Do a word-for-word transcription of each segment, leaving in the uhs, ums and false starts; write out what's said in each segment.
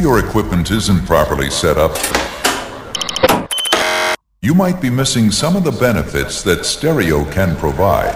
your equipment isn't properly set up, you might be missing some of the benefits that stereo can provide.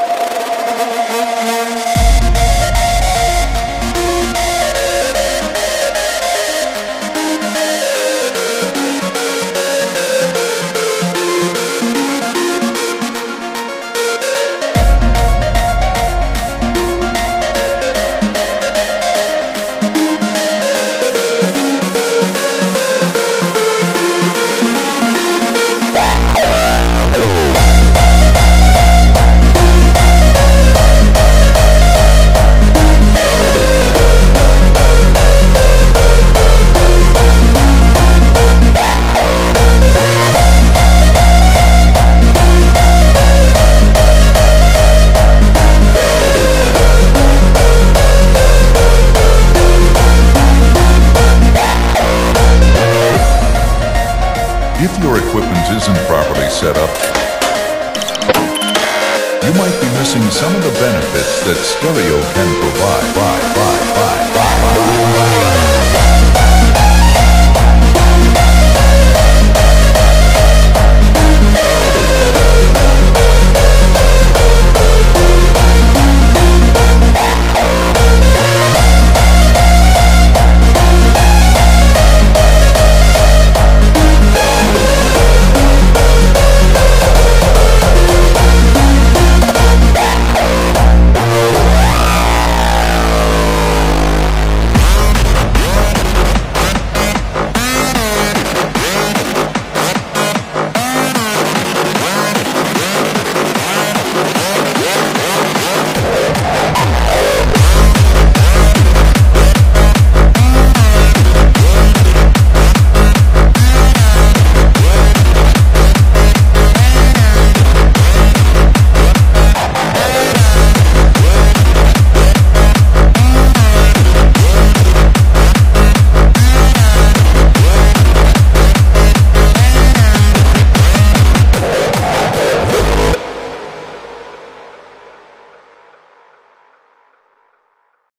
If your equipment isn't properly set up, you might be missing some of the benefits that stereo can provide. Bye, bye, bye, bye, bye.